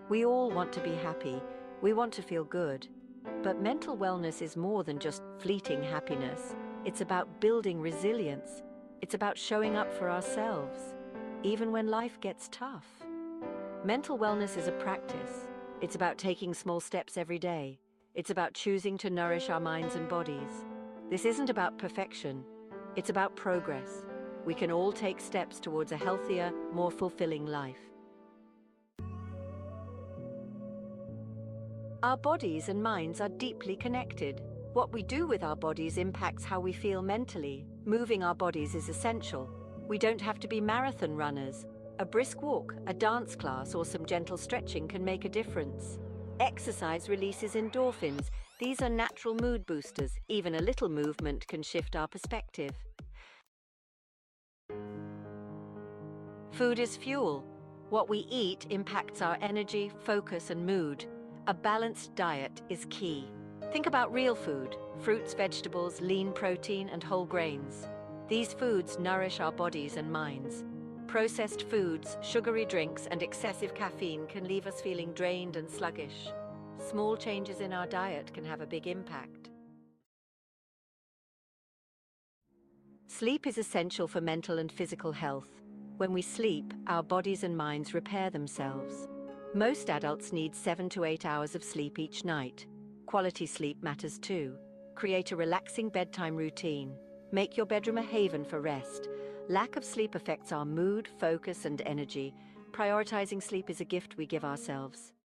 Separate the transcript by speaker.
Speaker 1: We all want to be happy. We want to feel good. But mental wellness is more than just fleeting happiness. It's about building resilience. It's about showing up for ourselves, even when life gets tough. Mental wellness is a practice. It's about taking small steps every day. It's about choosing to nourish our minds and bodies. This isn't about perfection. It's about progress. We can all take steps towards a healthier, more fulfilling life. Our bodies and minds are deeply connected. What we do with our bodies impacts how we feel mentally. Moving our bodies is essential. We don't have to be marathon runners. A brisk walk, a dance class, or some gentle stretching can make a difference. Exercise releases endorphins. These are natural mood boosters. Even a little movement can shift our perspective. Food is fuel. What we eat impacts our energy, focus, and mood. A balanced diet is key. Think about real food: fruits, vegetables, lean protein, and whole grains. These foods nourish our bodies and minds. Processed foods, sugary drinks, and excessive caffeine can leave us feeling drained and sluggish. Small changes in our diet can have a big impact. Sleep is essential for mental and physical health. When we sleep, our bodies and minds repair themselves. Most adults need 7 to 8 hours of sleep each night. Quality sleep matters too. Create a relaxing bedtime routine. Make your bedroom a haven for rest. Lack of sleep affects our mood, focus, and energy. Prioritizing sleep is a gift we give ourselves.